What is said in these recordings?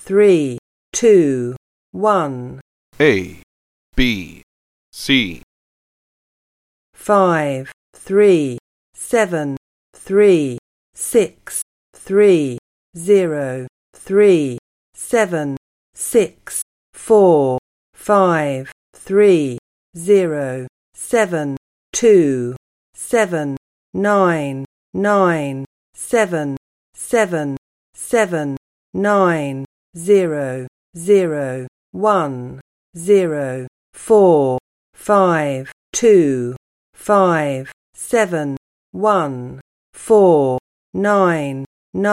3, 2, 1. A, B, C. 5, 3, 7, 3, 6, 3, 0, 3, 7, 6, 4, 5, 3, 0, 7, 2, 7, 9, 9, 7, 7, 7, 9, 0, 0, 1, 0, 4, 5, 2, 5, 7, 1, 4, 9,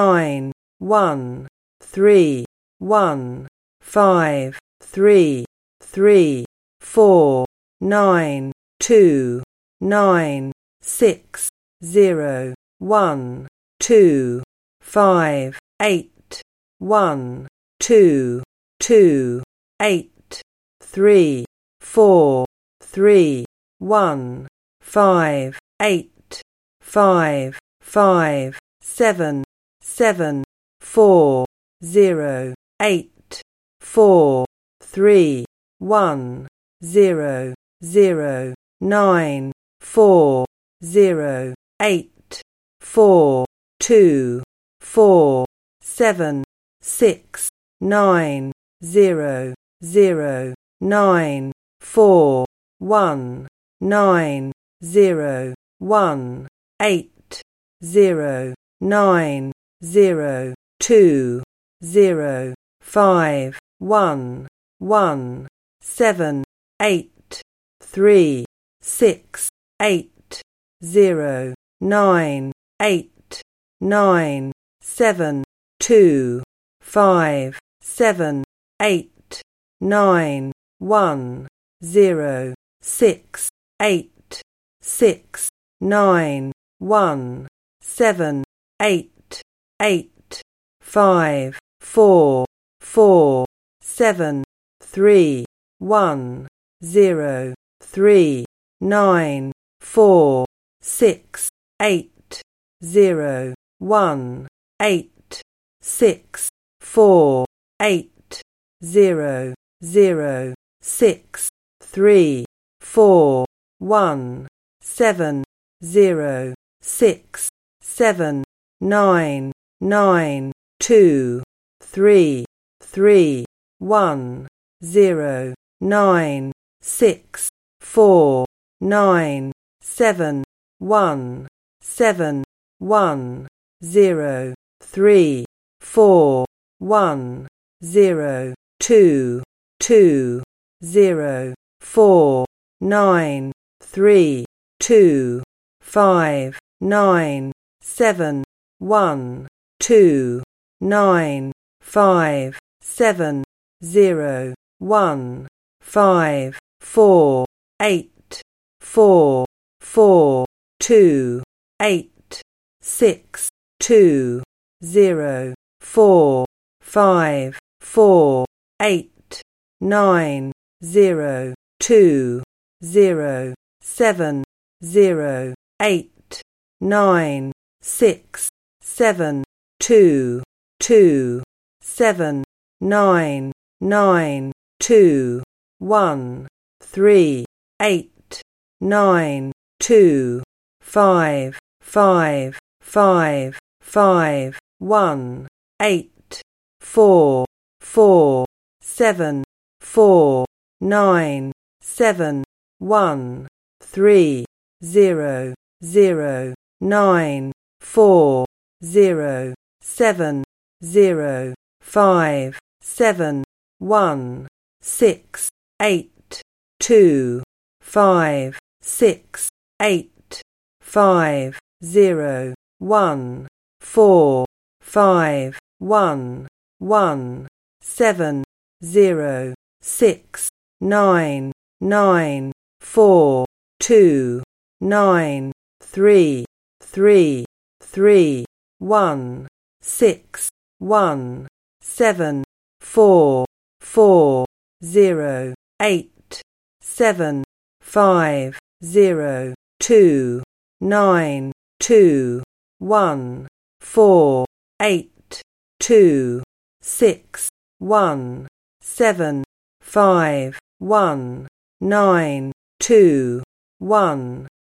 9, 1, 3, 1, 5, 3, 3, 4, 9, 2, 9, 6, 0, 1, 2, 5, 8, 1, 2, 2, 8, 3, 4, 3, 1, 5, 8, 5, 5, 7, 7, 4, 0, 8, 4, 3, 1, 0, 0, 9, 4, 0, 8, 4, 2, 4, 7, 6, 9, 0, 0, 9, 4, 1, 9, 0, 1, 8, 0, 9, 0, 2, 0, 5, 1, 1, 7, 8, 3, 6, 8, 0, 9, 8, 9, 7, 2, 5, 7, 8, 9, 1, 0, 6, 8, 6, 9, 1, 7, 8, 8, 5, 4, 4, 7, 3, 1, 0, 3, 9, 4, 6, 8, 0, 1, 8, 6, 4, 8, 0, 0, 6, 3, 4, 1, 7, 0, 6, 7, 9, 9, 2, 3, 3, 1, 0, 9, 6, 4, 9, 7, 1, 7, 1, 0, 3, 4, 1, 0, 2, 2, 0, 4, 9, 3, 2, 5, 9, 7, 1, 2, 9, 5, 7, 0, 1, 5, 4, 8, 4, 4, 2, 8, 6, 2, 0, 4, 5, 4, 8, 9, 0, 2, 0, 7, 0, 8, 9, 6, 7, 2, 2, 7, 9, 9, 2, 1, 3, 8, 9, 2, 5, 5, 5, 5, 1, 8, 4, 4, 7, 4, 9, 7, 1, 3, 0, 0, 9, 4, 0, 7, 0, 5, 7, 1, 6, 8, 2, 5, 6, 8, 5, 0, 1, 4, 5, 1, 1, 7, 0, 6, 9, 9, 4, 2, 9, 3, 3, 3, 1, 6, 1, 7, 4, 4, 0, 8, 7, 5, 0, 2, 9, 2, 1, 4, 8, 2, 6, 1 7 5 1 9 2 1